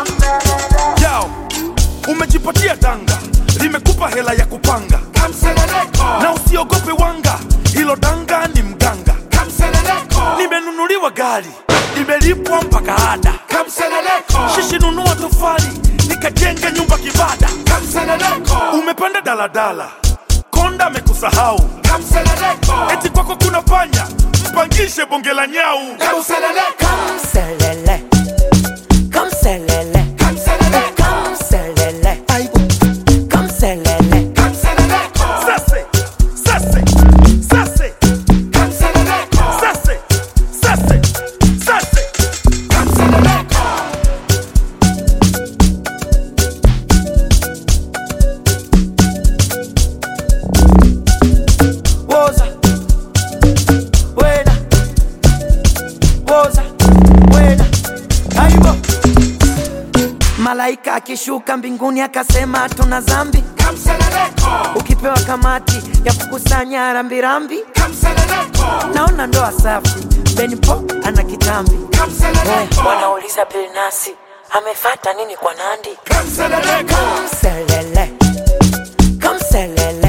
Yao, umejipatia danga, limekupa hela ya kupanga. Na usiogope wanga, hilo danga ni mganga. Nimenunuliwa gari, nimelipwa mpaka ada. Shishi nunua tofali, nikajenga nyumba kibada. Umepanda daladala, konda amekusahau. Eti kwako kuna panya, mpangishe bonge la nyau. Kamselele, kamselele, kamselele, kamselele. Sase, sase, sase, sase, sase, sase. Woza, wena, woza, wena, aibo. Malaika akishuka mbinguni akasema tuna zambi. Ukipewa kamati ya kukusanya rambirambi. Naona ndoa safi, Benipo ana kitambi. Wanauliza Pilnasi amefata nini kwa Nandi. Kamselele, kamselele.